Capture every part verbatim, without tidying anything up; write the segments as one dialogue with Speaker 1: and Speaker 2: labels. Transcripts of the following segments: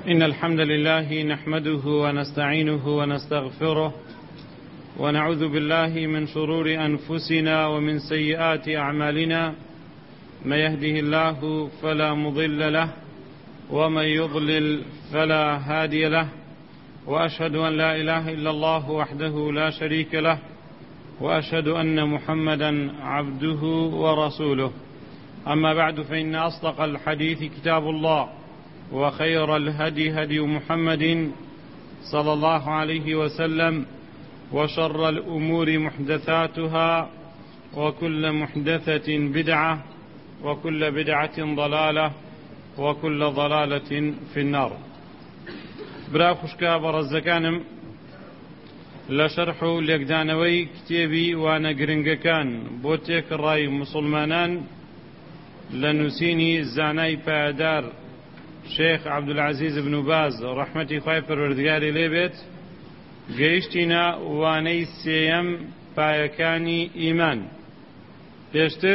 Speaker 1: إن الحمد لله نحمده ونستعينه ونستغفره ونعوذ بالله من شرور أنفسنا ومن سيئات أعمالنا. من يهده الله فلا مضل له ومن يضلل فلا هادي له، وأشهد أن لا إله إلا الله وحده لا شريك له، وأشهد أن محمدا عبده ورسوله. أما بعد، فإن أصدق الحديث كتاب الله، وخير الهدي هدي محمد صلى الله عليه وسلم، وشر الأمور محدثاتها، وكل محدثة بدعة، وكل بدعة ضلالة، وكل ضلالة في النار. برا خوشكا برزكانم لشرح ليقدانوي كتابي وانا گرنگكان بوتيك الراي مسلمانان لنسيني زاناي پادار شيخ عبد العزيز بن باز رحمتي خواهي پروردگاري ليبت گەیشتینە وانەی سێیەم پایەکانی ئیمان. پێشتر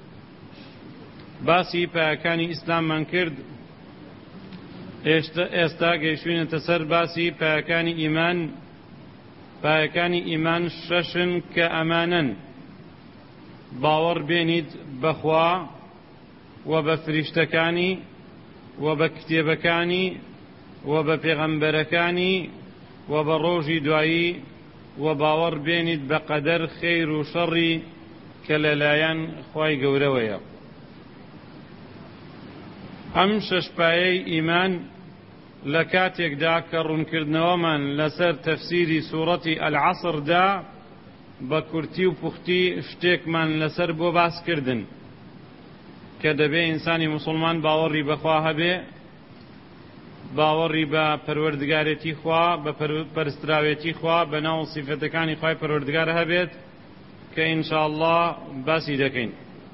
Speaker 1: باسی پایەکانی ئیسلاممان کرد، ئێستا گەیشتوینەتە سەر باسی پایەکانی ئیمان. پایەکانی ئیمان شەشن کە ئەمانەن: باوەڕ بێنیت بەخوا و بە فریشتەکانی و بە کتێبەکانی و بە پێغەمبەرەکانی و بە ڕۆژی دوایی، و باوەڕ بێنیت بە قەدەر خەیر و شەڕی کە لەلایەن خوای گەورەوەیە. ئەم شەشپایەی ئیمان لە کاتێکدا کە ڕوونکردنەوەمان لەسەر تەفسیری سوورەتی ئەلعەسڕدا بە کورتی و پوختی شتێکمان لەسەر بۆ باسکردن کە دەبێ ئینسانی موسڵمان باوەڕی بەخوا هەبێ، باوەڕی بە پەروەردگارێتی خوا، بە پەرستراوێتی خوا، بە ناو سیفەتەکانی خوای پەروەردگار هەبێت کە ئینشاءالله باسی دەکەین.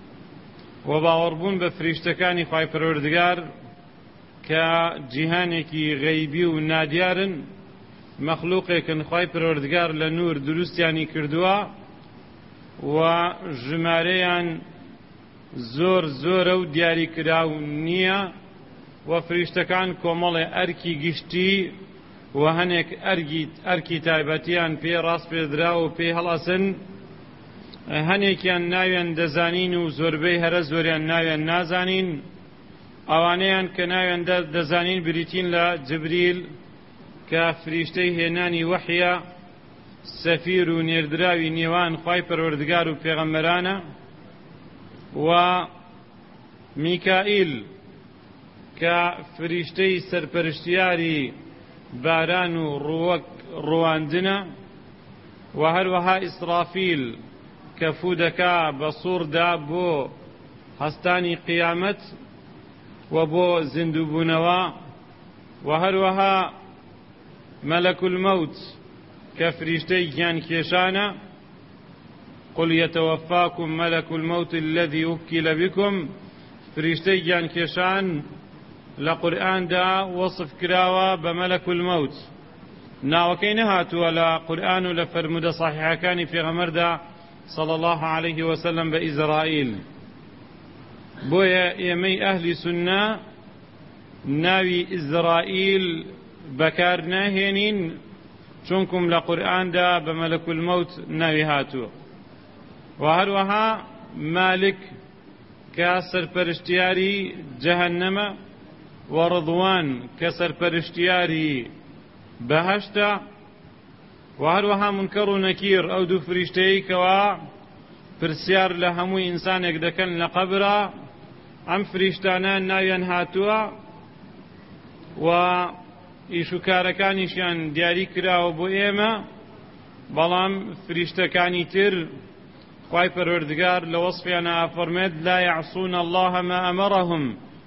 Speaker 1: و باوەڕبوون بە فریشتەکانی خوای پەروەردگار کە جیهانێکی غەیبی و نادیارن، مەخلوقێکن خوای پەروەردگار لە نور دروستیانی کردووە و ژمارەیان زۆر زۆرە و دیاریکراو نییە، و فریشتەکان کۆمەڵێ ئەرکی گشتی و هەنێک ئەرکی تایبەتیان پێ ڕاست پێدراوە و پێی هەڵەسن. هەنێکیان ناویان دەزانین و زۆربەی هەرە زۆریان ناویان نازانین. ئەوانەیان کە ناویان دەزانین بریتین لە جبریل کە فریشتەی هێنانی وەحیە، سەفیر و نێردراوی نێوان خوای پەروەردگار و پێغەمبەرانە، و میکائیل کە فریشتەی سەرپەرشتیاری باران و ڕواندنە، و هەروەها ئیسرافیل کە فودەکا بە سووردا بۆ هەستانی قیامەت و بۆ زیندووبوونەوە، و هەروەها مەلەک المەوت کە فریشتەی گیانکێشانە. قل يتوفاكم ملك الموت الذي وكل بكم. فریشتەی گیانکێشان لە قورئاندا وەصف کراوە بە مەلەک المەوت. ناوەکەی نەهاتووە لە قورئان و لە فەرمودە صحیحەکانی پێغەمبەردا صلى الله عليه وسلم بە ئیزرائیل. بۆیە ئێمەی ئەهلی سونە ناوی ئیزرائیل بەکار ناهێنین، چونکم لە قورئاندا بە مەلەک المەوت ناوی هاتووە. و هەروەها مالک کە سەرپەرشتیاری جەهەنەمە، و ڕضوان کە سەرپەرشتیاری بەهەشتە، و هەروەها منکەڕ و نەکیر ئەو دوو فریشتەیە کەوا پرسیار لە هەمووی ئینسانێک دەکەن لە قەبرا. ئەم فریشتانە ناویان هاتووە و ئیشوکارەکانیشیان دیاری کراوە بۆ ئێمە، بەڵام فریشتەکانی تر خوای پەروەردگار لە وەصفیانە ئەفەرمێت: لا يعصون الله ما أمرهم.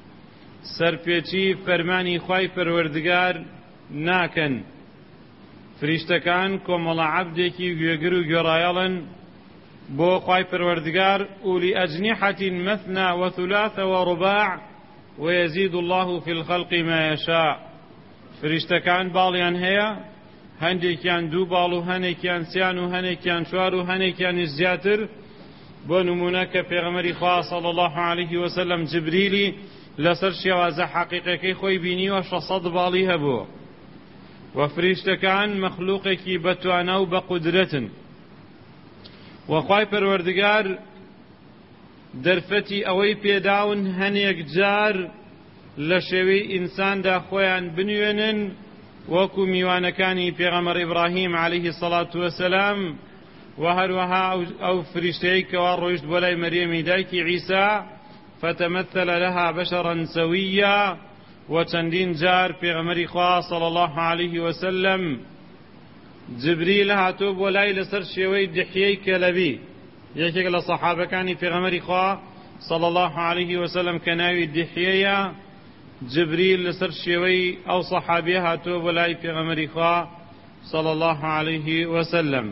Speaker 1: سەرپێچی فەرمانی خوای پەروەردگار ناکەن. فریشتەکان کۆمەڵە عەبدێکی گوێگر و گوێڕایەڵن بۆ خوای پەروەردگار. ئولی ئەجنیحة مثنى وثلاث ورباع ويزيد الله في الخلق ما يشاء. فریشتەکان باڵیان هەیە، هەندێکیان دوو باڵ و هەنێکیان سیان و هەنێکیان چوار و هەنێکیانیش زیاتر. بۆ نمونە کە پێغەمبەری خوا صلی الله عليه وسلم جبریلی لەسەر شێوازە حەقیقەکەی خۆی بینیوە شەسەد باڵی هەبووە و فریشتەکان مەخلووقێکی بەتوانە و بە قودرەتن و خوای پەروەردگار دەرفەتی ئەوەی پێداون هەنێک جار لە شێوەی ئینساندا خۆیان بنوێنن وەکو میوانەکانی پێغەمبەر ئیبراهیم عەلەیهی سەڵات وەسەلام و هەروەها ئەو فریشتەی کەوا ڕۆیشت بۆ لای مەریەمی دایکی عیسا فتمثل لها بشرا سويا وچەندین جار پێغەمبەری خوا صلی الله عليه وسلم جبریل هاتوو بۆ لای لەسەر شێوەی دحیەی کەلەبی یەکێک لە سەحابەکانی پێغەمبەری خوا صلی الله عليه وسلم کە ناوی دحیەیە جبریل لەسەر شێوەی ئەو سەحابیە هاتووە بۆ لای پێغەمبەری خوا صلی الله عليه وسلم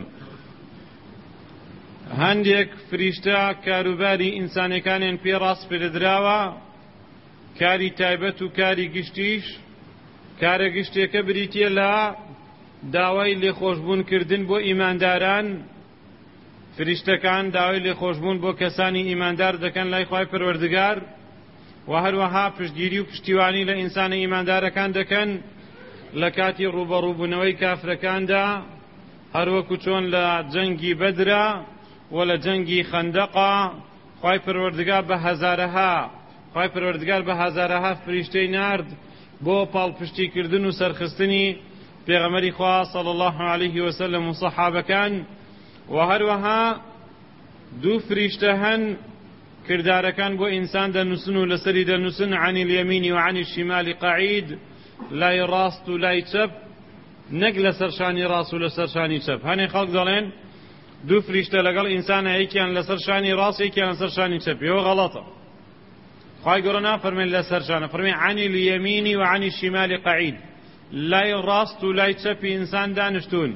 Speaker 1: هەندێک فریشتە کاروباری ئینسانەکانیان پێ ڕاست پێدراوە کاری تایبەت و کاری گشتیش کارە گشتێکە بریتیە لە داوای لێخۆشبوونکردن بۆ ئیمانداران فریشتەکان داوای لێخۆشبوون بۆ کەسانی ئیماندار دەکەن لای خوای پەروەردگار و هەروەها پشتگیری و پشتیوانی لە ئینسانە ئیماندارەکان دەکەن لە کاتی ڕوبەڕووبوونەوەی کافرەکاندا هەروەکو چۆن لە جەنگی بەدرە و لە جەنگی خەندەقا خوای پەروەردگار بە هەزارەها خوای پەروەردگار بە هەزارەها فریشتەی نارد بۆ پاڵپشتیکردن و سەرخستنی پێغەمبەری خوا صلی الله عليه وسلم و سەحابەکان و هەروەها دوو فریشتە هەن کردارەکان بۆ ئینسان دەنووسن و لەسەری دەنووسن عن اليمین و عن الشمال قەعید لای ڕاست و لای چەپ نەک لەسەر شانی ڕاست و لەسەر شانی چەپ هەنێ خەڵک دەڵێن دوو فریشتە لەگەڵ ئینسانە یەکیان لەسەر شانی ڕاست یەکیان لەسەر شانی چەپ ئەوە غەڵەتە خوای گەورە نافەرمێن لەسەر شانە فەرمێ عن اليمین و عن الشمال قەعید لای ڕاست و لای چەپی ئینسان دانیشتوون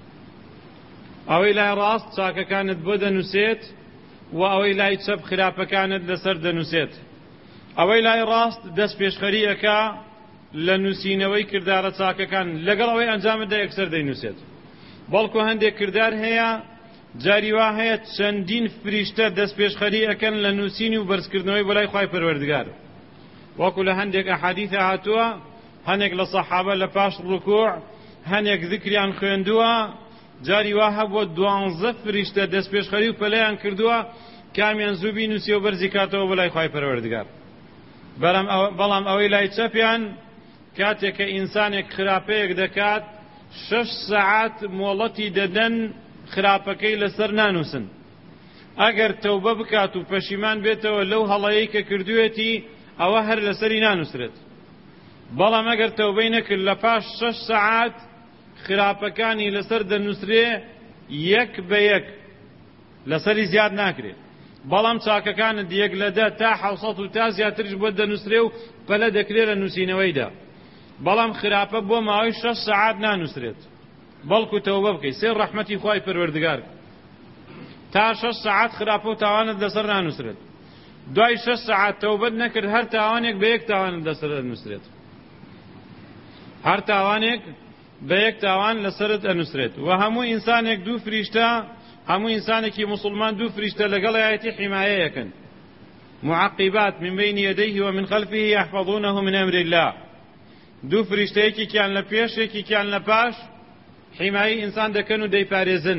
Speaker 1: ئەوەی لای ڕاست چاکەکانت بۆ دەنووسێت و ئەوەی لای چەپ خراپەکانت لەسەر دەنووسێت ئەوەی لای ڕاست دەست پێشخەری ئەکا لە نووسینەوەی کردارە چاکەکان لەگەڵ ئەوەی ئەنجامدا یەکسەر دەینووسێت بەڵکو هەندێک کردار هەیە جاری وا هەیە چەندین فریشتە دەست پێشخەری ئەکەن لە نووسینی و بەرزکردنەوەی بەلای خوای پەروەردگار وەکو لە هەندێک ئەحادیثە هاتووە هەندێک لە سەحابە لە پاش ڕکوع هەندێک ذکریان خوێندووە جاری وا هەبووە دوانزە فریشتە دەست پێشخەری و پەلەیان کردووە کامیان زوو بینووسی و بەرزی کاتەوە بەلای خوای پەروەردگار بەڵام ئەوەی لای چەپیان کاتێک کە ئینسانێک خراپەیەک دەکات شەش سەعات مۆڵەتی دەدەن خراپەکەی لەسەر نانووسن ئەگەر تەوبە بکات و پەشیمان بێتەوە لەو هەڵەیەی کە کردوێتی ئەوە هەر لەسەری نانووسرێت بەڵام ئەگەر تەوبەی نەکرد لە پاش شەش سەعات خراپەکانی لەسەر دەنووسرێ یەک بە یەک لەسەری زیاد ناکرێت بەڵام چاکەکانت یەک لە دە تا حەوسەد و تا زیاترش بۆ دەنووسرێ و پەلە دەکرێت لە نووسینەوەیدا بەڵام خراپە بۆ ماوەی شەش سەعات نانووسرێت بەڵکو تەوبە بکەیت سێ ڕەحمەتی خوای پەروەردگار تا شەش سەعات خراپە و تاوانت لەسەر نانووسرێت دوای شەش سەعات تەوبەت نەکرد هەر تاوانێک بە یەک تاوانت لەسەر دەنووسرێت هەر تاوانێک بە یەک تاوان لەسەرت ئەنووسرێت و هەموو ئینسانێک دوو فریشتە هەموو ئینسانێکی موسڵمان دوو فریشتە لەگەڵایەتی حیمایەیەکەن معقبات من بين يديه ومن خلفه يحفظونه من أمر الله دوو فریشتەیەکی کیان لە پێش یەکی کیان لە پاش حیمایی ئینسان دەکەن و دەیپارێزن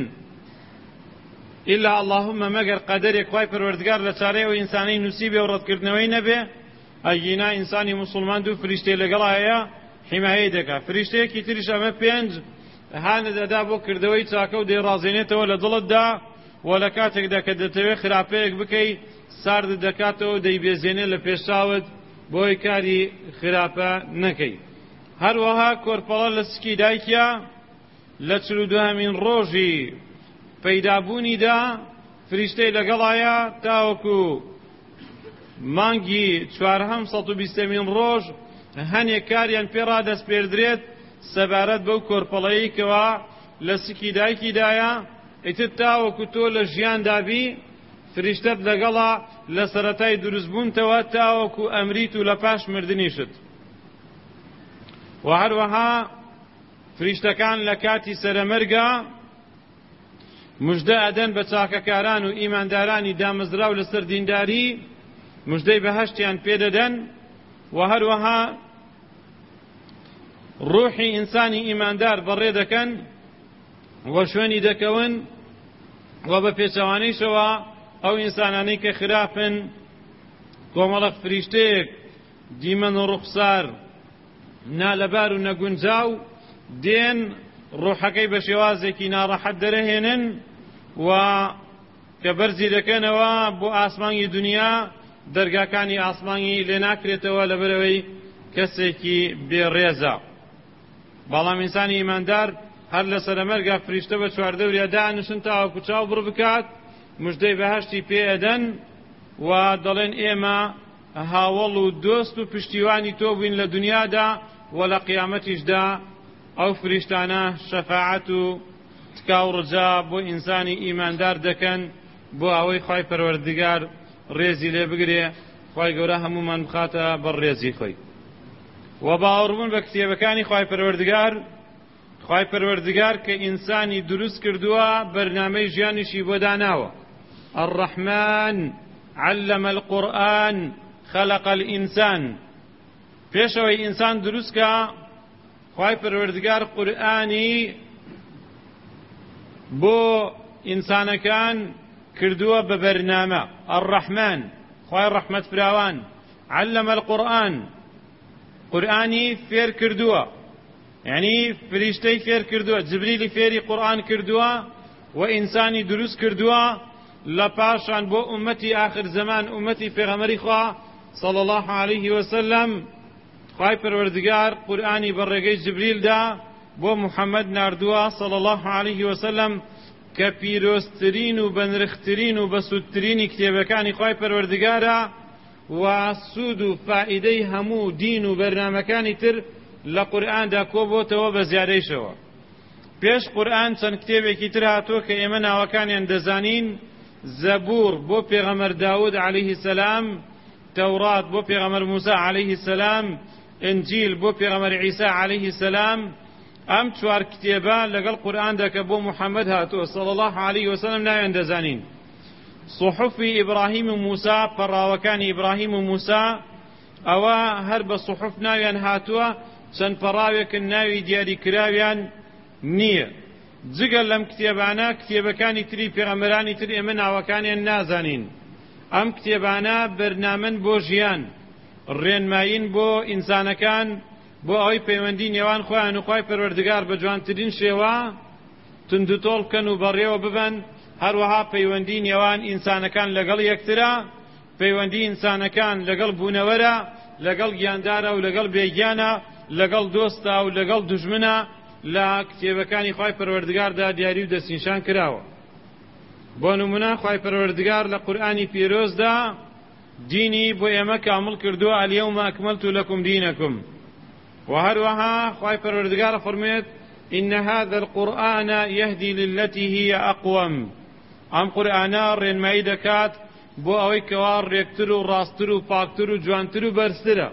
Speaker 1: ئیلا اللهم مەگەر قەدەرێک خوای پەروەردگار لە چارەی ئەو ئینسانەی نووسیبێ و ڕەتکردنەوەی نەبێ ئەگینا ئینسانی موسڵمان دوو فریشتەی لەگەڵایە حیمایی دەکات فریشتەیەکی تریش ئەمە پێنج هانە دەدا بۆ کردەوەی چاکە و دەیڕازێنێتەوە لە دڵتدا و لە کاتێکدا کە دەتەوێت خراپەیەک بکەی سارد دەکاتەوە دەیبێزێنێت لە پێشچاوت بۆی کاری خراپە نەکەی هەروەها کۆرپەڵە لە سکی دایکە لە چل و دوهەمین ڕۆژی پەیدابوونیدا فریشتەی لەگەڵایە تاوەکو مانگی چوارهەم سەد و بیستەمین ڕۆژ هەنێک کاریان پێ ڕادەست پێدرێت سەبارەت بەو کۆرپەڵەیە کەوا لە سکی دایکیدایە ئیتر تاوەکو تۆ لە ژیاندابی فریشتەت لەگەڵا لە سەرەتای دروستبوونتەوە تاوەکو ئەمریت و لە پاش مردنیشت و هەروەها فریشتەکان لە کاتی سەرەمەرگە موژدە ئەدەن بە چاکەکاران و ئیماندارانی دامەزراو لەسەر دینداری موژدەی بەهەشتیان پێدەدەن و هەروەها ڕوحی ئینسانی ئیماندار بەڕێ دەکەن و شوێنی دەکەون و بە پێچەوانەیشەوە ئەو ئینسانانەی کە خراپن کۆمەڵە فریشتەیەک دیمەن و ڕوخسار نالەبار و نەگونجاو دێن ڕوحەکەی بە شێوازێکی ناڕەحەت دەرەهێنن و کە بەرزی دەکەنەوە بۆ ئاسمانی دنیا دەرگاکانی ئاسمانی لێ ناکرێتەوە لەبەرەوەی کەسێکی بێڕێزە. بەڵام ئینسانی ئیماندار هەر لە سەرەمەرگا فریشتە بە چواردەوریا دانیشن تاوەکو چاو بڕ بکات مژدەی بەهەشتی پێ ئەدەن و دەڵێن ئێمە هاوڵ و دۆست و پشتیوانی تۆ بووین لە دنیادا و لە قیامەتیشدا ئەو فریشتانە شەفاعەت و تکاو ڕجا بۆ ئینسانی ئیماندار دەکەن بۆ ئەوەی خوای پەروەردگار ڕێزی لێ بگرێ، خوای گەورە هەمومان بخاتە بەر ڕێزی خۆی. و باوەڕبوون بە کتێبەکانی خوای پەروەردگار، خوای پەروەردگار کە ئینسانی دروست کردووە بەرنامەی ژیانیشی بۆ داناوە. الرحمن علم القرآن خلق الإنسان. پێشەوەی ئینسان دروستکە خوای پەروەردگار قورئانی بۆ ئینسانەکان کردووە بە بەرنامە. الرحمن خوای ڕەحمەت فراوان، علم القرآن قورئانی فێر کردووە، یعنی فریشتەی فێر کردووە، جبریلی فێری قورئان کردووە و ئینسانی دروست کردووە لە پاشان بۆ ئومەتی آخر زەمان ئومەتی پێغەمبەری خوا صلی الله علیه وسلم. خوای پەروەردگار قورئانی بە ڕێگەی جبریلدا بۆ محەممەد ناردووە صلی الله علیه وسلم کە پیرۆزترین و بەنرخترین و بەسوودترینی کتێبەکانی خوای پەروەردگارە و سوود و فائیدەی هەموو دین و بەرنامەکانی تر لە قورئاندا کۆبۆتەوە بە زیادەیشەوە. پێش قورئان چەند کتێبێکی تر هاتووە کە ئێمە ناوەکانیان دەزانین. زەبوور بۆ پێغەمبەر داود عەلەیه السەلام، تەورات بۆ پێغەمبەر موسا عەلەیه السەلام، ئنجیل بۆ پێغەمبەر عیسا عەلەیه السەلام. ئەم چوار کتێبە لەگەڵ قورئاندا کە بۆ محەممەد هاتووە صلی الله علیه وسلم ناویان دەزانین. صحفی ئیبراهیم و موسا، پەڕاوەکانی ئیبراهیم و موسا، ئەوە هەر بە صحف ناویان هاتووە، چەند پەڕاوێکن ناوی دیاریکراویان نییە. جگەل لەم کتێبانە کتێبەکانی تری پێغەمبەرانی تر ئێمە ناوەکانیان نازانین. ئەم کتێبانە بەرنامەن بۆ ژیان، ڕێنماین بۆ ئینسانەکان بۆ ئەوەی پەیوەندی نێوان خۆیان و خوای پەروەردگار بە جوانترین شێوە تندوتۆڵ بکەن و بەڕێوە ببەن. هەروەها پەیوەندی نێوان ئینسانەکان لەگەڵ یەکترە، پەیوەندی ئینسانەکان لەگەڵ بوونەوەرە، لەگەڵ گیاندارە و لەگەڵ بێگیانە، لەگەڵ دۆستە و لەگەڵ دوژمنە لە کتێبەکانی خوای پەروەردگاردا دیاری و دەستنیشان کراوە. بۆ نمونە خوای پەروەردگار لە قورئانی پیرۆزدا دینی بۆ ئێمە کامل کردووە، ئەلیەومە ئەکمەلت لەکم دینەکم. و هەروەها خوای پەروەردگار فەرمووێت إن هذا القرآن يهدي للتي هي أقوم. ئەم قورئانە ڕێنمایی دەکات بۆ ئەوەی کەوا ڕێکتر و ڕاستتر و پاکتر و جوانتر و بەرزترە.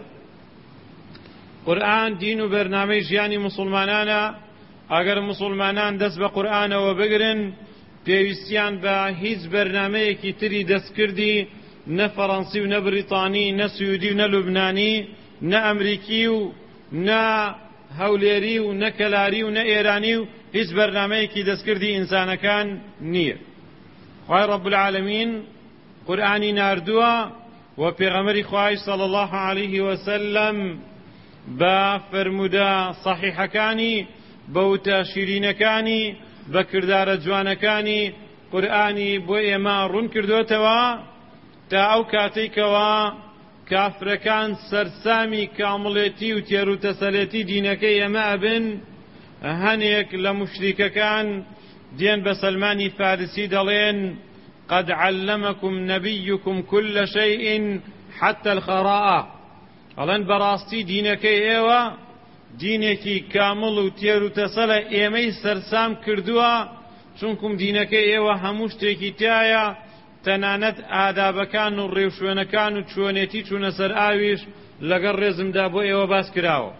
Speaker 1: قورئان دین و بەرنامەی ژیانی مسلمانانە. ئەگەر مسلمانان دەست بە قورئانەوە بگرن پێویستیان بە هیچ بەرنامەیەکی تری دەستکردی، نە فەڕەنسی و نە بریتانی، نە سویدی و نە لوبنانی، نە ئەمریکی و نە هەولێری و نە کەلاری و نە ئێرانی و هیچ بەرنامەیەکی دەستکردی ئینسانەکان نییە. خوای رب العالمین قورئانی ناردووە و پێغەمبەری خوای صلی الله علیه وسلم بە فەرموودە صەحیحەکانی، بە وتە شیرینەکانی، بە کردارە جوانەکانی قورئانی بۆ ئێمە ڕوون کردوێتەوە تا ئەو کاتێکەوە کافرەکان سەرسامی کامڵێتی و تێروتەسەلێتی دینەکەی ئێمە ئەبن. هەنێک لە مشریکەکان دێن بە سەلمانی فارسی دەڵێن قد علمكم نبيكم كل شيء حتى الخراء. ئەڵێن بەڕاستی دینەکەی ئێوە دینێکی کامڵ و تێروتەسەلە، ئێمەی سەرسام کردووە چونکم دینەکەی ئێوە هەموو شتێکی تایە، تەنانەت ئادابەکان و ڕێوشوێنەکان و چۆنێتی چوونە سەر ئاویش لەگەڵ ڕێزمدا بۆ ئێوە باس کراوە.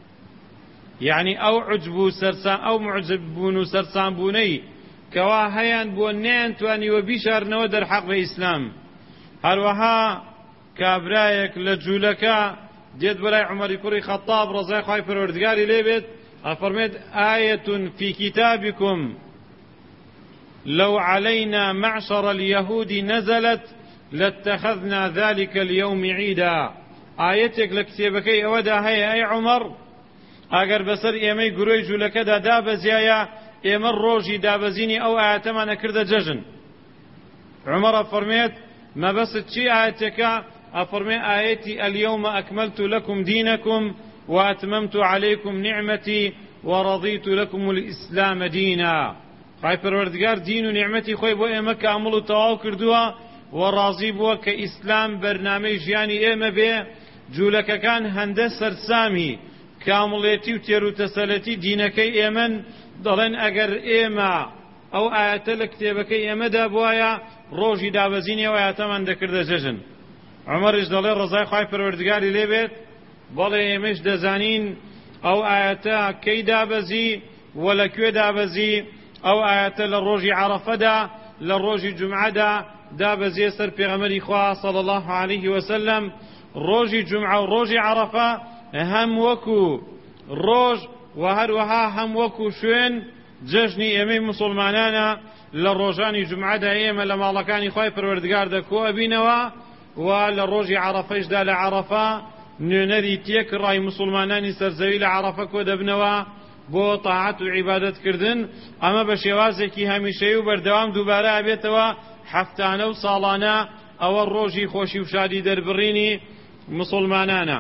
Speaker 1: یعنی ئەو عجب و سەرسام ئەو معجب بوون و سەرسام بوونەی کەوا هەیان بۆ نەیانتوانیوە بیشارنەوە دەرحەق بە ئیسلام. هەروەها کابرایەک لە جوولەکە دێت بەلای عومەری کوڕی خەتاب ڕەزای خوای پەروەردگاری لێ بێت ئەفەرمێت ئایەتون فی کتابکم لو علينا معشر اليهود نزلت لاتخذنا ذلك اليوم عيدا آيتك لكتابكي أودا هيا أي عمر أقر بسر إيمي قروي جولكدا دابزيايا إيمر روجي دابزيني أو آياتما نكرد ججن عمر أفرميت ما بس تشي آياتك أفرمي آيتي اليوم أكملت لكم دينكم وأتممت عليكم نعمتي ورضيت لكم الإسلام دينا خی پەروەردگار دین و نیعمەتی خۆی بۆ ئێمە کامڵ و تەواو کردووە و ڕازی بووە کە ئیسلام بەرنامەی ژیانی ئێمە بێ جوولەکەکان هەندە سەرسامی کامڵێتی و تێروتەسەلەتی دینەکەی ئێمەن دەڵێن ئەگەر ئێمە ئەو ئاەتە لە کتێبەکەی ئێمەدا بوایە ڕۆژی دابەزینی ئەو ئاەتەمان دەکردە جەژن عومەریش دەڵێ ڕەزای خی پەروەردگاری لێ بێت بەڵێ ئێمەش دەزانین ئەو ئاەتە کەی دابەزی و لەکوێ دابەزی ئەو ئاەتە لە ڕۆژی عەرەفەدا لە ڕۆژی جومعەدا دابەزیە سەر پێغەمبەری خوا صلی الله علیه وسلم ڕۆژی جومعە و ڕۆژی عەرەفە هەم وەکو ڕۆژ و هەروەها هەم وەکو شوێن جەژنی ئێمەی موسڵمانانە لە ڕۆژانی جومعەدا ئێمە لە ماڵەکانی خوای پەروەردگار دەکۆ ئەبینەوە و لە ڕۆژی عەرەفەیشدا لە عەرەفە نوێنەری تێکڕای موسڵمانانی سەرزەوی لە عەرەفە کۆ دەبنەوە بۆ تاعات و عیبادەتکردن ئەمە بە شێوازێکی هەمیشەیی و بەردەوام دووبارە ئەبێتەوە هەفتانە و ساڵانە ئەوە ڕۆژی خۆشی و شادی دەربڕینی مسلمانانە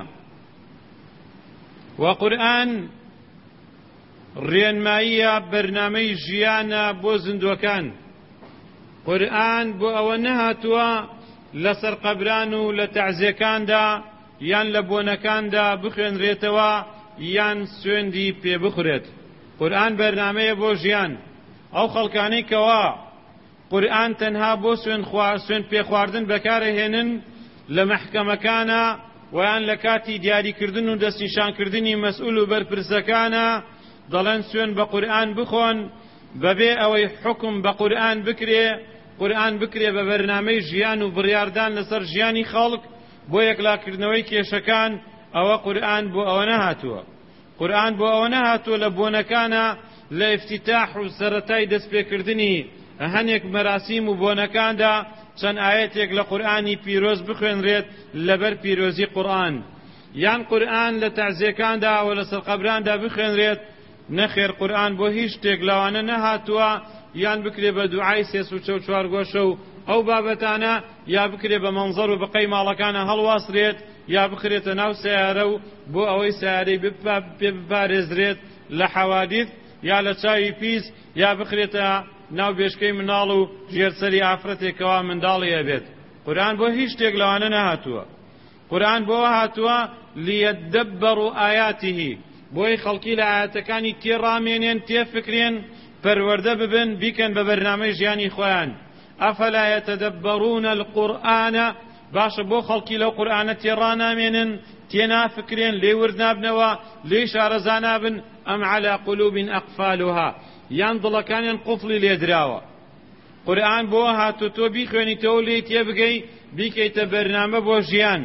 Speaker 1: و قورئان ڕێنماییە بەرنامەی ژیانە بۆ زیندووەکان قورئان بۆ ئەوە نەهاتووە لەسەر قەبران و لە تەعزیەکاندا یان لە بۆنەکاندا بخوێنرێتەوە یان سوێندی پێ بخورێت قورئان بەرنامەیە بۆ ژیان ئەو خەڵکانەی کەوا قورئان تەنها بۆ سوێن پێ خواردن بەکارەهێنن لە مەحکەمەکانە ویان لە کاتی دیاریکردن و دەستنیشانکردنی مەسئول و بەرپرسەکانە دەڵێن سوێن بە قورئان بخۆن بەبێ ئەوەی حکم بە قورئان بکرێ قورئان بکرێ بە بەرنامەی ژیان و بڕیاردان لەسەر ژیانی خەڵک بۆ یەکلاکردنەوەی کێشەکان ئەوە قورئان بۆ ئەوە نەهاتووە قورئان بۆ ئەوە نەهاتووە لە بۆنەکانە لە ئیفتیتاح و سەرەتای دەستپێکردنی هەنێک مەراسیم و بۆنەکاندا چەند ئاەتێک لە قورئانی پیرۆز بخوێنرێت لەبەر پیرۆزی قورئان یان قورئان لە تەعزیەکاندا و لە سەرقەبراندا بخوێنرێت نەخێر قورئان بۆ هیچ شتێک لەوانە نەهاتووە یان بکرێ بە دوعای سێ سوچە و چوارگۆشە و ئەو بابەتانە یا بکرێ بە مەنزەر و بەقەی ماڵەکانە هەڵواسرێت یا بخرێتە ناو سیارە و بۆ ئەوەی سیارەی پێ بپارێزرێت لە حەوادیث یا لە چاوی پیس یا بخرێتە ناو بێشکەی مناڵ و ژێرسەری ئافرەتێکەوە منداڵی ئەبێت قورئان بۆ هیچ شتێک لەوانە نەهاتووە قورئان بۆ هاتووە لیەدەبەڕوا ئایاتیه بۆی خەڵکی لە ئاەتەکانی تێڕامێنێن تێفکرێن پەروەردە ببن بیکەن بە بەرنامەی ژیانی خۆیان ئەفەلا یەتەدەبەڕون القورئان باشە بۆ خەڵکی لەو قورئانە تێڕانامێنن تێنافکرێن لێ وردنابنەوە لێ شارەزانابن ئەم عەلا قولوب ئەقفالها یان دڵەکانیان قوفڵی لێدراوە قورئان بۆ هاتووە تۆ بیخوێنیتەوە لێ تێبگەی بیکەیتە بەرنامە بۆ ژیان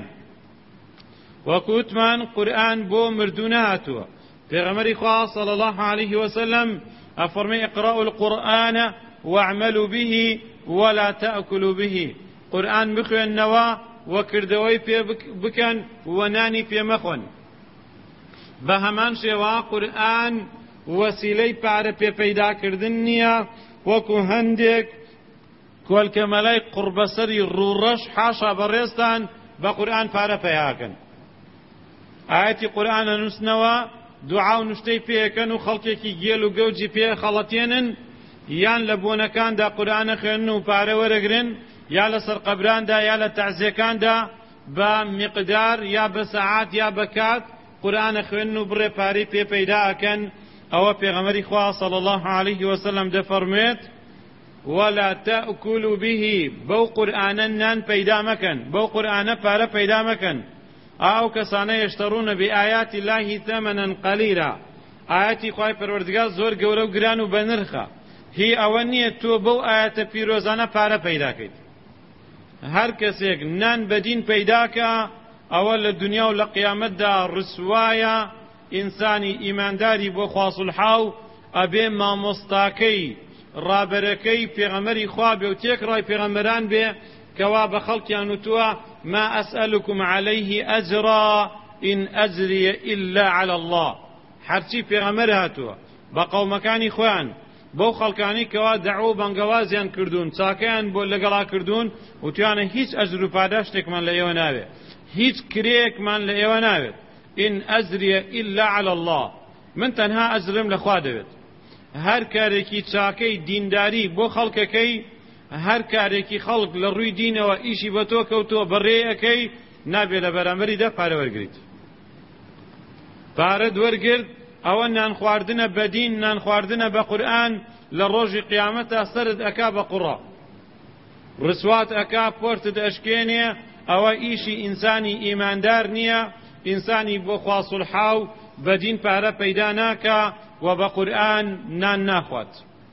Speaker 1: وەکوتمان قورئان بۆ مردوو نەهاتووە پێغەمبەری خوا صلی الله علیه وسلم ئەفەرمێ اقرأوا القورئان واعملوا به ولا تأكلوا به قورئان بخوێننەوە وەکردەوەی پێ بکەن و نانی پێ مەخۆن بە هەمان شێوە قورئان وەسیلەی پارە پێپەیداکردن نییە وەکو هەندێک کۆلکەمەلای قوربەسەری ڕوڕەش حاشا بەڕێستان بە قورئان پارە پەیاکەن ئاەتی قورئانە نووسنەوە دوعا و نوشتەی پێەکەن و خەڵکێکی گێل و گەوجی پێ خەڵەتێنن یان لە بۆنەکاندا قورئانە خوێنن و پارە وەرەگرن یا لە سەر قەبراندا یا لە تەعزیەکاندا بە میقدار یا بە سەعات یا بە کات قورئانە خوێنن و بڕێ پارەی پێ پەیدا ئەکەن ئەوە پێغەمبەری خوا صلی الله علیه وسلم دەفەرموێت ولا تأكلوا به بەو قورئانە نان پەیدا مەکەن بەو قورئانە پارە پەیدا مەکەن ئەو کەسانە یەشتەڕونە بئایات الله ثەمەنًا قەلیلا ئاەتی خوای پەروەردگار زۆر گەورە و گران و بەنرخە هی ئەوە نییە تۆ بەو ئاەتە پیرۆزانە پارە پەیداکەیت هەر کەسێک نان بەدین پەیداکە ئەوە لە دنیا و لە قیامەتدا ڕسوایە ئینسانی ئیمانداری بۆ خوا سولحاو ئەبێ مامۆستاکەی ڕابەرەکەی پێغەمبەری خوا بێ و تێکڕای پێغەمبەران بێ کەوا بە خەڵکیان وتووە ما ئەسئەلوکم عەلەیه ئەجرا ئین ئەجریە ئیلا عەلە الله. هەرچی پێغەمبەر هاتووە بە قەومەکانی خۆیان بەو خەڵکانی کەوا دەعوە و بەنگەوازیان کردوون چاکەیان بۆ لەگەڵا کردوون وتیانە هیچ ئەجر و پاداشتێکمان لە ئێوە ناوێت، هیچ کرێکمان لە ئێوە ناوێت. ئین ئەجریە ئیلا عەلە الله، من تەنها ئەجرم لە خوا دەوێت. هەر کارێکی چاکەی دینداری بۆ خەڵکەکەی، هەر کارێکی خەڵک لە ڕووی دینەوە ئیشی بە تۆ کەوتووە بەڕێیەکەی نابێت لە بەرامبەریدا پارە وەرگریت. پارە دوەرگرت ئەوە نان خواردنە بە دین، نان خواردنە بە قورئان لە ڕۆژی قیامەتە سەرت ئەکا بە قوڕە، ڕسوات ئەکا پۆرتت ئەشکێنێ. ئەوە ئیشی ئینسانی ئیماندار نییە، ئینسانی بۆ خوا سولحاو بە دین پارە پەیدا ناکا و بە قورئان نان ناخوات.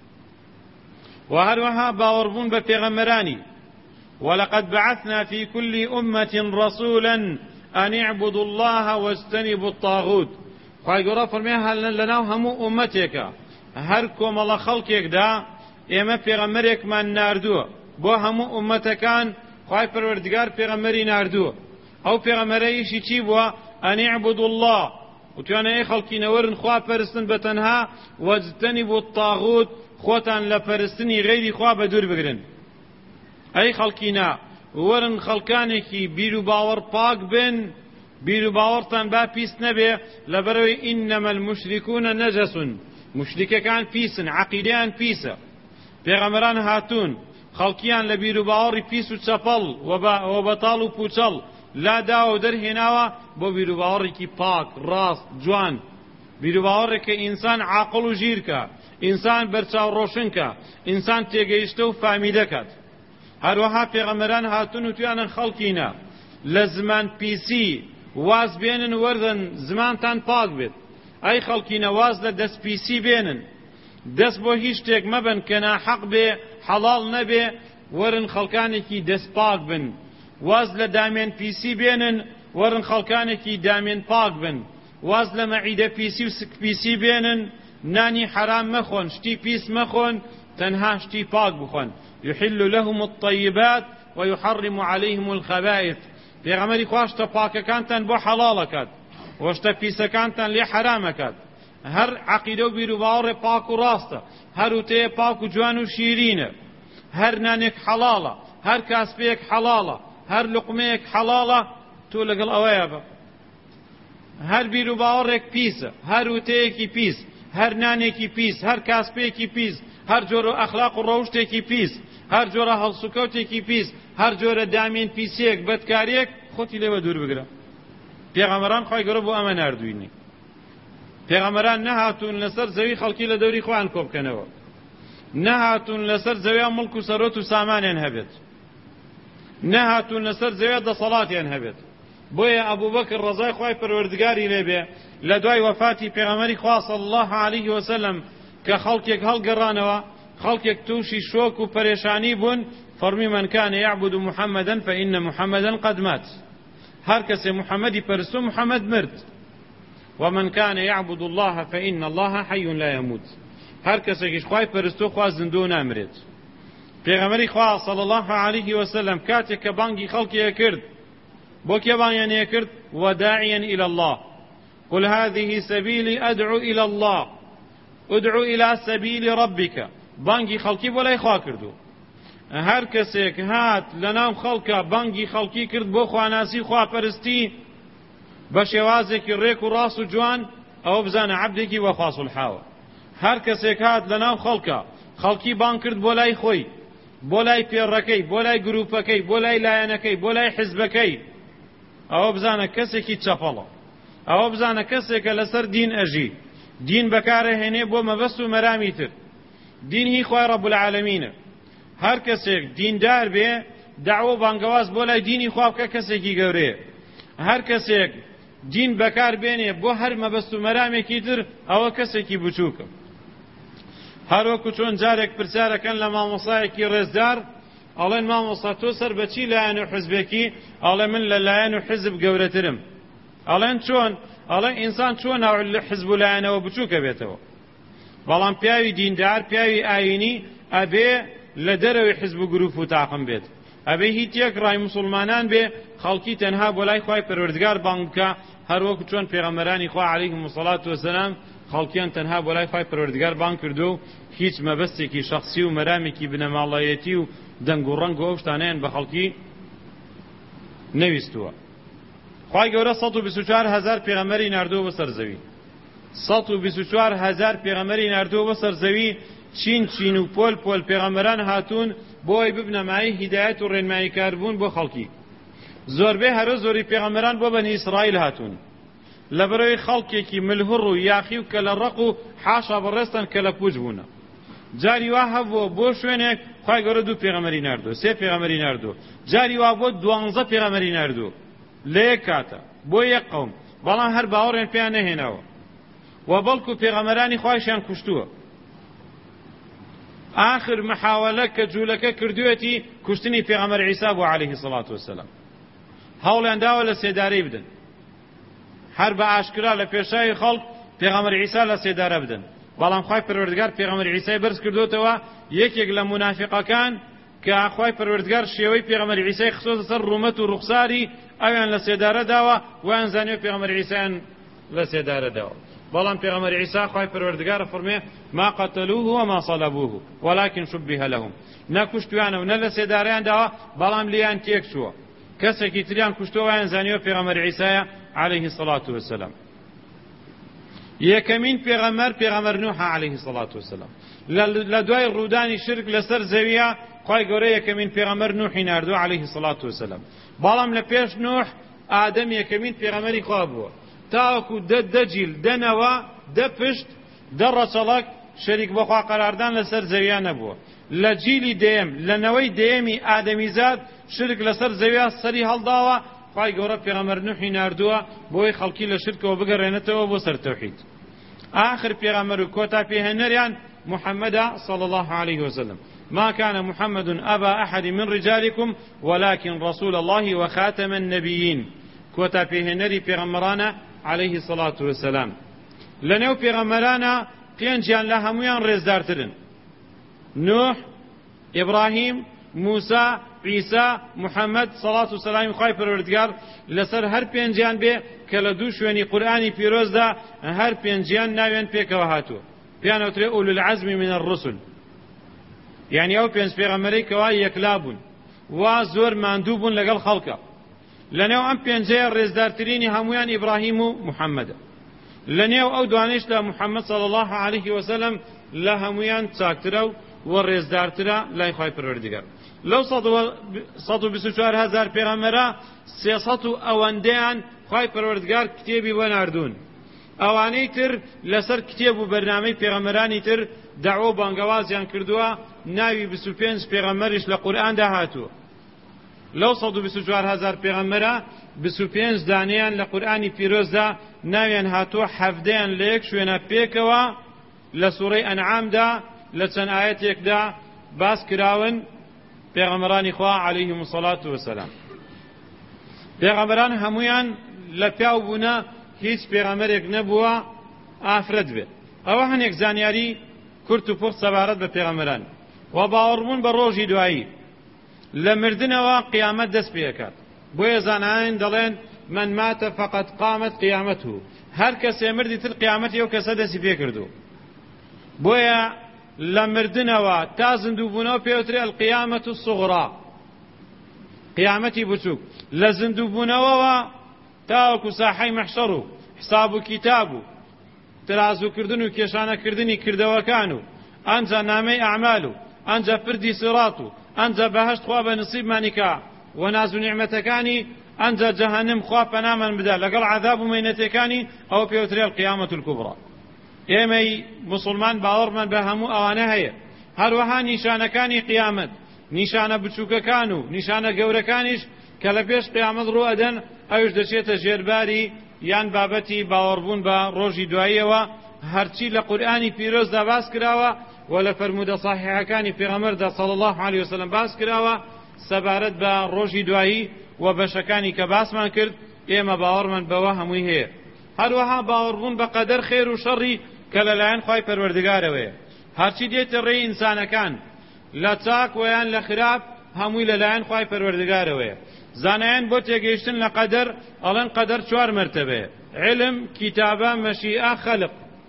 Speaker 1: و هەروەها باوەڕبوون بە پێغەمبەرانی ولقد بعثنا في كل أمة رسولا أن اعبدوا الله واجتنبوا الطاغوت. خوای گەورە فەرمێ لەناو هەموو ئومەتێکە هەر کۆمەڵە خەڵکێکدا ئێمە پێغەمبەرێکمان ناردووە بۆ هەموو ئومەتەکان. خوای پەروەردگار پێغەمبەری ناردووە، ئەو پێغەمبەرەیشی چی بووە؟ ئەن اعبدوا الله، وتوانە ئەی خەڵکینە وەرن خوا پەرستن بە تەنها، واجتنبوا الطاغوت، خۆتان لە پەرستنی غەیری خوا بە دوور بگرن. ئەی خەڵکینە وەرن خەڵکانێکی بیر و باوەڕ پاک بن، بیر و باوەڕتان با پیس نەبێ، لەبەرەوەی ئینەمە المشرکونە نەجەسون، مشریکەکان پیسن، عەقیدەیان پیسە. پێغەمبەران هاتوون خەڵکیان لە بیر و باوەڕی پیس و چەپەڵ و بەتاڵ و پوچەڵ لاداوە و دەرهێناوە بۆ بیر و باوەڕێکی پاک ڕاست جوان، بیر و باوەڕێک کە ئینسان عاقڵ و ژیرکە، ئینسان بەرچاو ڕۆشنکە، ئینسان تێگەیشتە و فامیدەکات. هەروەها پێغەمبەران هاتوون و تویانن خەڵکینە لە زمان پیسی واز بێنن وەردن زمانتان پاک بێت. ئەی خەڵکینە واز لە دەست پیسی بێنن، دەست بۆ هیچ شتێک مەبن کە ناحەق بێ حەڵاڵ نەبێ، وەرن خەڵکانێکی دەست پاک بن. واز لە دامێن پیسی بێنن، وەرن خەڵکانێکی دامێن پاک بن. واز لە مەعیدە پیسی و سک پیسی بێنن، نانی حرام مەخۆن، شتی پیس مەخۆن، تەنها شتی پاک بخۆن. يحل لهم الطيبات ويحرم عليهم الخبائث. پێغەمبەری خوا شتە پاکەکانتان بۆ حەڵاڵەکات و شتە پیسەکانتان لێ حرامەکات. هەر عەقیدە و بیر و باوەڕێ پاک و ڕاستە، هەر وتەیە پاک و جوان و شیرینە، هەر نانێک حەڵاڵە، هەر کاسپەیەک حەڵاڵە، هەر لوقمەیەک حەڵاڵە، تۆ لەگەڵ ئەوەیە بە. هەر بیر و باوەڕێک پیسە، هەر وتەیەکی پیس، هەر نانێکی پیس، هەر کاسپەیەکی پیس، هەر جۆرە ئەخلاق و ڕەوشتێکی پیس، هەر جۆرە هەڵسوکەوتێکی پیس، هەر جۆرە دامێن پیسێک بەدکارێک خۆتی لێوە دوور بگرە. پێغەمبەران خوای گەورە بۆ ئەمە ناردووینی. پێغەمبەران نەهاتوون لەسەر زەوی خەڵکی لە دەوری خۆیان کۆبکەنەوە، نەهاتوون لەسەر زەویان مڵک و سەرۆت و سامانیان هەبێت، نەهاتوون لەسەر زەویە دەسەڵاتیان هەبێت. بۆیە ئەبوبەکر ڕەزای خوای پەروەردگاری لێبێ لە دوای وەفاتی پێغەمبەری خوا صلی الله عەلەیه وسەلەم کە خەڵکێک هەڵگەڕانەوە، خەڵکێک تووشی شۆک و پەرێشانی بوون، فەرمی من کان یعبد محەممەدەن فإن محەممەدەن قەد مات. هەر کەسێ محەممەدی پەرستو محەممەد مرد. ومن كان يعبد الله فإن الله حي لا يموت. هر کەسێکیش خوای پەرستو خوا زیندوو نامرێت. پێغەمبەری خوا صلی الله عەلەیه وسەلەم کاتێک کە بانگی خەڵکیە کرد، بۆ کێ بانگیانەیە کرد؟ وداعيا إلى الله قل هذه سبيلي أدعو إلى الله ادعو إلى سبيل ربك. بانگی خەڵکی بۆ لای خوا کردو. هەر کەسێک هات لەناو خەڵکە بانگی خەڵکی کرد بۆ خواناسی خواپەرستی بە شێوازێکی ڕێک و ڕاست و جوان، ئەوە بزانە عەبدێکی وە خوا سولحاوە. هەر کەسێک هات لەناو خەڵکە خەڵکی بانگ کرد بۆ لای خۆی، بۆ لای پێڕەکەی، بۆ لای گروپەکەی، بۆ لای لایەنەکەی، بۆ لای حیزبەکەی، ئەوە بزانە کەسێکی چەپەڵە، ئەوە بزانە کەسێکە لەسەر دین ئەژی، دین بەکارەهێنێ بۆ مەبەست و مەرامی تر. دین هی خوای رب العالمینە. هەر کەسێک دیندار بێ دعوە بانگەواز بۆ لای دینی خوا بکە کەسێکی گەورەیە. هەر کەسێک دین بەکار بێنێ بۆ هەر مەبەست و مەرامێکی تر، ئەوە کەسێکی بچووکە. هەروەکو چۆن جارێک پرسیارەکەن لە مامۆسایەکی ڕێزدار، ئەڵێن مامۆستا تۆ سەر بەچی لایەن و حزبێکی؟ ئەڵێ من لە لایەن و حزب گەورەترم. ئەڵێن چۆن؟ ئەڵێ ئینسان چۆن ناو لە حزب و لایەنەوە بچووکە بێتەوە، بەڵام پیاوی دیندار پیاوی ئاینی ئەبێ لە دەرەوەی حزب و گروپ و تاقم بێت، ئەبێ هیچ یەک ڕای مسلمانان بێ خەڵکی تەنها بۆ لای خوای پەروەردگار بانگ بکە، هەروەکو چۆن پێغەمبەرانی خوا عەلەیهیمو سەڵات وەسەلام خەڵکیان تەنها بۆ لای خوای پەروەردگار بانگ کردو و هیچ مەبەستێکی شەخسی و مەرامێکی بنەماڵایەتی و دەنگ و ڕەنگ و ئەو شتانەیان بە خەڵکی نەویستووە. خوای گەورە سەد و بیست و چوار هەزار پێغەمبەری ناردووە بەسەر زەوی، سەد و بیست و چوار هەزار پێغەمبەری ناردووە بەسەر زەوی، چین چین و پۆل پۆل پێغەمبەران هاتوون بۆی ببنەمایی هیدایەت و ڕێنمایی کاربوون بۆ خەڵکی. زۆربەی هەرە زۆری پێغەمبەران بۆ بەنی ئیسرائیل هاتوون، لەبەرەوەی خەڵکێکی ملهوڕ و یاخی و کە لە ڕق و حاشا بەڕێستان کە لە پوچ بوونە. جاری وا هەبووە بۆ شوێنێک خوای گەورە دوو پێغەمبەری ناردووە، سێ پێغەمبەری ناردووە، جاری وا بۆ دوانزە پێغەمبەری ناردووە لە یەک کاتە بۆ یەک قەوم، بەڵام هەر باوەڕیان پێیان نەهێناوە و بەڵکو پێغەمبەرانی خوایشیان کوشتووە. آخر محاولە کە جوولەکە کردوێتی کوشتنی پێغەمبەر عیسا بۆ عەلەیهی سەڵات وەسەلام، هەوڵیان داوە لە سێدارەی بدەن، هەر بە ئاشکرا لە پێشاوی خەڵک پێغەمبەر عیسا لە سێدارە بدەن، بەڵام خوای پەروەردگار پێغەمبەر عیسای بەرز کردوتەوە یەکێک لە مونافقەکان کە خوای پەروەردگار شێوەی پێغەمبەر عیسای خستۆتە سەر ڕوومەت و ڕوخساری ئەویان لە سێدارە داوە، ویان زانیوە پێغەمبەر عیسایان لە سێدارە داوە، بەڵام پێغەمبەر عیسا خوای پەروەردگار فەرمێ ما قەتەلوه وما صەلەبوه وەلاکن شوبیه لەهم، نەکوشتویانە و نە لە سێدارەیان داوە، بەڵام لیان تێک چووە، کەسێکی تریان کوشتووە ویان زانیوە پێغەمبەر عیسایە عەلەیهی سەڵات وەسەلام. یەکەمین پێغەمبەر پێغەمبەر نوح عەلەیهی سەڵات وەسەلام، لە دوای ڕوودانی شرک لەسەر زەویە خوای گەورە یەکەمین پێغەمبەر نوحی ناردووە عەلەیهی سەڵات وەسەلام، بەڵام لە پێش نوح ئادەم یەکەمین پێغەمبەری خوا بووە، تاوەکو دە دەجیل دەنەوە دە پشت دە ڕەچەڵەک شەریک بەخوا قەراردان لەسەر زەویە نەبووە. لە جیلی دەیەم لە نەوەی دەیەمی ئادەمیزاد شرک لەسەر زەویە سەری هەڵداوە، خوای گەورە پێغەمبەر نوحی ناردووە بۆی خەڵکی لە شرکەوە بگەڕێنێتەوە بۆ سەر تەوحید. آخر پێغەمبەر و کۆتا پێهێنەریان محەممەدە صلى الله عليه وسلم، ما كان محمد أبا أحد من رجالكم ولكن رسول الله وخاتم النبيين، کۆتا پێهێنەری پێغەمبەرانە عليه الصلاة والسلام. لەنێو پێغەمبەرانە پێنجیان لە هەمویان ڕێزدارترن، نوح، ئیبراهیم، موسا، عیسا، محەممەد سەڵات و سەلامی خوای پەروەردگار لەسەر هەر پێنجیان بێ کە لە دوو شوێنی قورئانی پیرۆزدا هەر پێنجیان ناوێن پێکەوە هاتووە، پیان ئەوترێ ئولو العەزم من الرسل، یعنی ئەو پێنج پێغەمبەرەی کەوا یەکلا بوون وا زۆر ماندوو بوون لەگەڵ خەڵکە. لەنێو ئەم پێنجەیە ڕێزدارترینی هەمویان ئیبراهیم و محەممەدە، لەنێو ئەو دوانەیشدا محەممەد صلی الله عليه وسلم لە هەمویان چاکترە و ڕێزدارترە لای خوای پەروەردگار. لەو سەد و بیست و چوار هەزار پێغەمبەرە سێسەد و ئەوەندەیان خوای پەروەردگار کتێبی بۆ ناردوون، ئەوانەی تر لەسەر کتێب و بەرنامەی پێغەمبەرانی تر داعوە و بانگەوازیان کردووە، ناوی بیست و پێنج پێغەمبەریش لە قورئاندا هاتووە. لەو سەد و بیست و چوار هەزار پێغەمبەرە بیست و پێنج دانەیان لە قورئانی پیرۆزدا ناویان هاتووە، حەڤدەیان لە یەک شوێنە پێکەوە لە سوورەی ئەنعامدا لە چەند ئایەتێکدا باس کراون پێغەمبەرانی خوا عەلەیهیمو الصەڵات وەسەلام. پێغەمبەران هەمویان لە پیاو بوونە هیچ پێغەمبەرێک نەبووە ئافرەت بێت. ئەوە هەنێک زانیاری کورت و پوخت سەبارەت بە پێغەمبەران و باوەڕبوون بە ڕۆژی دوایی لە مردنەوە قیامەت دەست پێکات. بۆیە زانایان دەڵێن من ماتە فەقەد قامەت قیامەته، هەر کەسێ مردی تر قیامەتی ئەو کەسە دەستی پێ کردو. بۆیە لە مردنەوە تا زیندووبوونەوە پێوترێ القیامەت الصغرا، قیامەتی بچووک. لە زیندووبوونەوەوە تاوەکو ساحەی مەحشەر و حساب و کتاب و ترازوکردن و کێشانەکردنی کردەوەکان و ئەنجا نامەی ئەعمال و ئەنجا پردی سیڕات و ئەنجا بەهەشت خوا بە نسیبمانیکا و ناز و نیعمەتەکانی، ئەنجا جەهەنم خوا پەنامان بدا لەگەڵ عەذاب و مەینەتەکانی، ئەوە پێوترێ القیامەت الکوبرا. ئێمەی مسلمان باوەڕمان بە هەموو ئەوانە هەیە، هەروەها نیشانەکانی قیامەت، نیشانە بچووکەکان و نیشانە گەورەکانیش کە لە پێش قیامەت ڕوئەدەن، ئەوش دەچێتە ژێرباری یان بابەتی باوەڕبوون بە ڕۆژی دواییەوە. هەرچی لە قورئانی پیرۆزدا باس کراوە و لە فەرموودە صاحیحەکانی پێغەمبەردا صلی الله علیه وسلم باس کراوە سەبارەت بە ڕۆژی دوایی و بەشەکانی کە باسمان کرد. ئێمە باوەڕمان بەوە هەمووی هەیە. هەروەها باوەڕبوون بە قەدەر خێر و شەڕی کە لەلایەن خوای پەروەردگارەوەیە. هەرچی دێتە ڕێی ئینسانەکان لە چاک و یان لە خراپ هەمووی لەلایەن خوای پەروەردگارەوەیە. زانایان بۆ تێگەیشتن لە قەدەر ئەڵێن قەدەر چوار مەرتەبەیە: علم، کیتابە، مەشیئە، خەلق.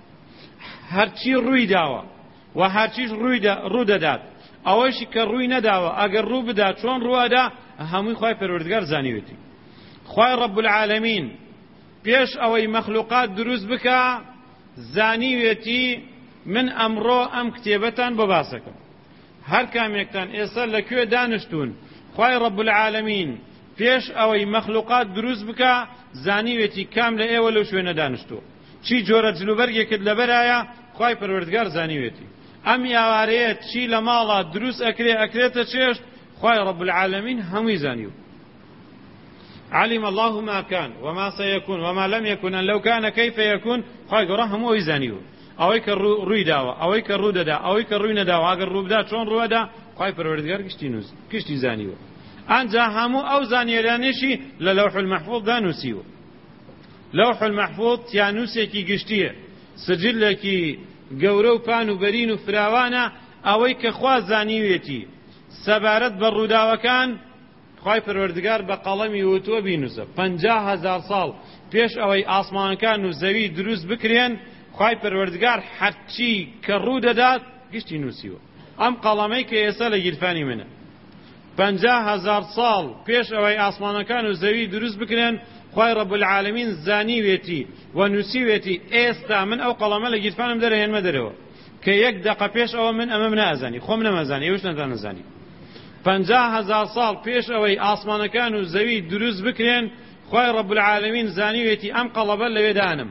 Speaker 1: هەرچی ڕووی داوە و هەرچیش ڕوو دەدات، ئەوەشی کە ڕووی نەداوە ئەگەر ڕوو بدات چۆن ڕووەدا هەمووی خوای پەروەردگار زانیوێتی. خوای رب العالمین پێش ئەوەی مەخلوقات دروست بکە زانیوێتی من ئەمڕۆ ئەم کتێبەتان بۆ باسەکەم. هەر کامێکتان ئێستا لەکوێ دانیشتون خوای رب العالمین پێش ئەوەی مەخلوقات دروست بکە زانیوێتی کام لە ئێوە لەو شوێنە دانیشتووە، چی جۆرە جلوبەرگێکت لەبەرایە خوای پەروەردگار زانیوێتی. ئەم یاوارەیە چی لە ماڵە دروست ئەکرێ ئەکرێتە چێشت خوای رب العالمین هەمووی زانیوە. علم الله ما كان وما سيكون وما لم يكن أن لو كان كيف يكون خوای گەورە هەمووی زانیوە. ئەوەی کە ڕووی داوە، ئەوەی کە ڕوو دەدا، ئەوەی کە ڕووی نەداوە، ئەگەر ڕوو بدا چۆن ڕووەدا خوای پەروەردگار گشتی نووس گشتی زانیوە. ئەنجا هەموو ئەو زانیێرانێشی لە لەوح المەحفوظ دانووسیوە. لەوح المەحفوظ تیانووسێکی گشتیە، سجلێکی گەورە و پان و بەرین و فراوانە، ئەوەی کە خوا زانیوێتی سەبارەت بە ڕووداوەکان خوای پەروەردگار بە قەڵەمی وتووە بینووسە. پەنجا هەزار ساڵ پێش ئەوەی ئاسمانەکان و زەوی دروست بکرێن خوای پەروەردگار هەرچی کە ڕوو دەدات گشتی نووسیوە. ئەم قەڵەمەی کە ئێستا لە گیرفانی منە پەنجا هەزار ساڵ پێش ئەوەی ئاسمانەکان و زەوی دروست بکرێن خوای رب العالمین زانیوێتی و نووسیوێتی ئێستا من ئەو قەڵەمە لە گیرفانم دەرەهێنمە دەرەوە کە یەک دەقە پێش ئەوە من ئەمەم نازانی، خۆم نەمەزانی، ئێوەش نەتانەزانی. پەنجا هەزار ساڵ پێش ئەوەی ئاسمانەکان و زەوی دروست بکرێن خوای رب العالمین زانیوێتی ئەم قەڵەبە لەوێ دانم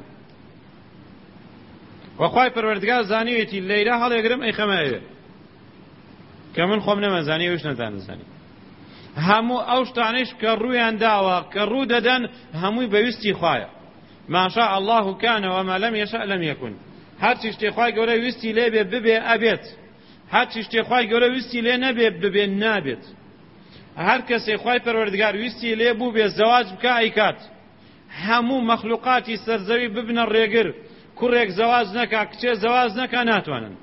Speaker 1: و خوای پەروەردگار زانیوێتی لەیلا هەڵێگرم ئەی خەمایوێ کە من خۆم نەمەزانی، ئێوەش نەتانەزانی. هەموو ئەو شتانەیش کە ڕوویان داوە کە ڕوو دەدەن هەمووی بەویستی خوایە. ما شاء الله كان وما لم يشأ لم يكن. هەرچی شتێ خوای گەورە ویستی لێ بێ ببێ ئەبێت، هەرچی شتێ خوای گەورە ویستی لێ نەبێ ببێ نابێت. هەر کەسێ خوای پەروەردگار ویستی لێ بوو بێ زەواج بکە ئەیکات. هەموو مەخلوقاتی سەرزەوی ببنە ڕێگر، کوڕێک زەواج نەکا کچێ زەواج نەکا ناتوانن.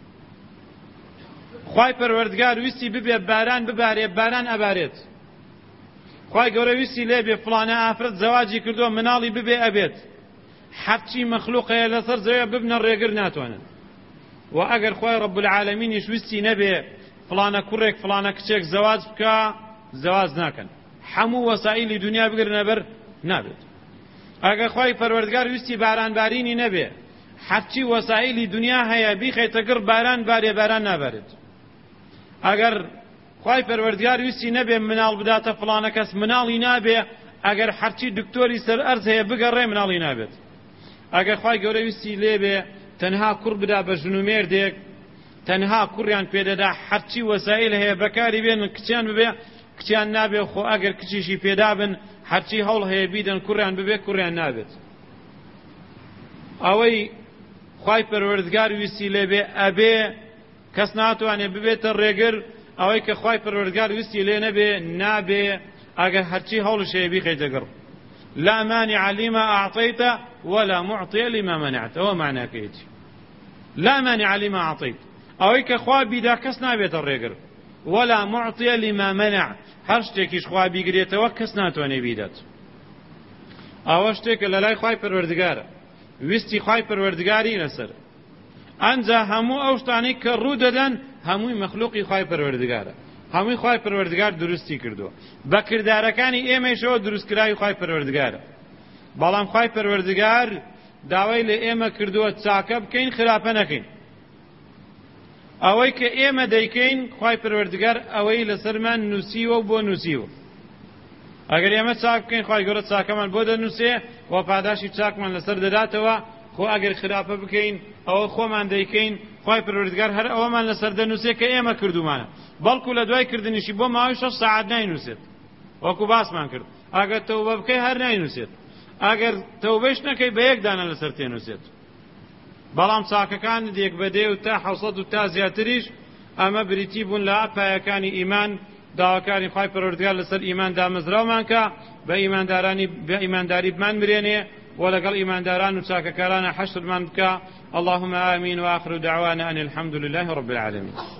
Speaker 1: خوای پەروەردگار ویستی ببێ باران ببارێ باران ئەبارێت. خوای گەورە ویستی لێ بێ فڵانە ئافرەت زەواجی کردووە مناڵی ببێ ئەبێت. هەرچی مەخلوقەیە لەسەر زەویە ببنە ڕێگر ناتوانن. و ئەگەر خوای رب العالمینیش ویستی نەبێ فڵانە کوڕێک فڵانە کچێک زەواج بکە زەواج ناکەن، هەموو وەسائلی دنیا بگرنە بەر نابێت. ئەگەر خوای پەروەردگار ویستی باران بارینی نەبێ هەرچی وەسائلی دنیا هەیە بیخەیتە گڕ باران بارێ باران نابارێت. ئەگەر خوای پەروەردگار ویستی نەبێ مناڵ بداتە فڵانە کەس مناڵی نابێ، ئەگەر هەرچی دکتۆری سەر ئەرز هەیە بگەڕێ مناڵی نابێت. ئەگەر خوای گەورە ویستی لێبێ تەنها کوڕ بدا بە ژن و مێردێک، تەنها کوڕیان پێدەدا هەرچی وەسایل هەیە بەکاری بێن کچیان ببێ کچیان نابێ، خۆ ئەگەر کچیشی پێدا بن هەرچی هەوڵ هەیە بیدەن کوڕیان ببێ کوڕیان نابێت. ئەوەی خوای پەروەردگار ویستی لێبێ ئەبێ کەس ناتوانێ ببێتە ڕێگر، ئەوەی کە خوای پەروەردگار ویستی لێ نەبێ نابێ، ئەگەر هەرچی هەوڵش هەیە بیخەیتە گڕ. لا مانع لما أعطيت ولا معطي لما منعت. هو معنى كيتي لا مانع لما أعطيت، أوي كخوا بيدا كسنا بيت الرجل، ولا معطي لما منع. هرشتكيش خوا بيجريت وكسنا توني بيدات. أوشتك لا لا خواي پروردگار ويستي خواي پروردگاري نسر أنجا همو أوشتاني كروددن هموي مخلوقي خواي پروردگار، هەمووی خوای پەروەردگار درستی کردووە. بەکردارەکانی ئێمەشەوە دروستکراوی خوای پەروەردگارە، بەڵام خوای پەروەردگار داوای لە ئێمە کردووە چاکە بکەین خراپە نەکەین. ئەوەی کە ئێمە دەیکەین خوای پەروەردگار ئەوەی لەسەرمان نووسیوە و بۆ نووسیوە. ئەگەر ئێمە چاک بکەین خوای گەورە چاکەمان بۆ دەنووسێ و پاداشی چاکمان لەسەر دەداتەوە. خۆ ئەگەر خراپە بکەین ئەوە خۆمان دەیکەین، خوای پەروەردگار هەر ئەوەمان لەسەر دەنووسێ کە ئێمە کردومانە، بەڵکو لە دوای کردنیشی بۆ ماوەی شەش ساعات ناینووسێت، وەکو باسمان کرد. ئەگەر تەوبە بکەی هەر ناینووسێت، ئەگەر تەوبەش نەکەی بە یەک دانە لەسەر تێنووسێت. بەڵام چاکەکان دێک بەدێ و تا حەوسەد و تا زیاتریش ئەمە بریتی بوون لە پایەکانی ئیمان داواکاری خوای پەروەردگار لەسەر ئیمان دامەزراومان کە بە ئیماندارانی بە ئیمانداری بمان برێنێ و لەگەڵ ئیمانداران و چاکەکارانە حەشرمان بکە. اللهم آمين وآخر دعوانا أن الحمد لله رب العالمين.